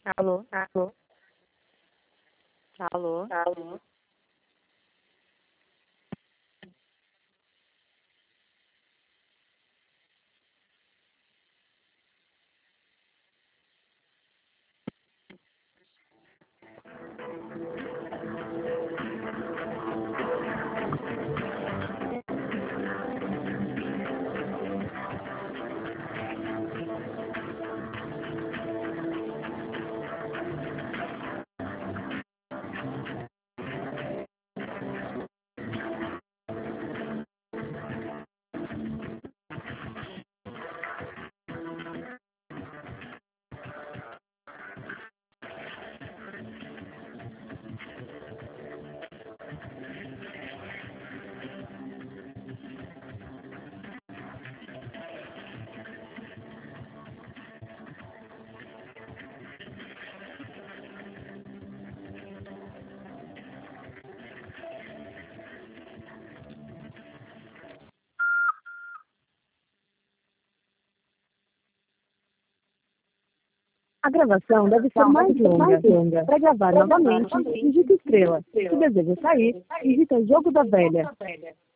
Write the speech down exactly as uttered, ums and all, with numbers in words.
Alô, alô, alô, alô. A gravação deve ser mais longa. Para gravar novamente, digite estrela. Se deseja sair, digita jogo da velha.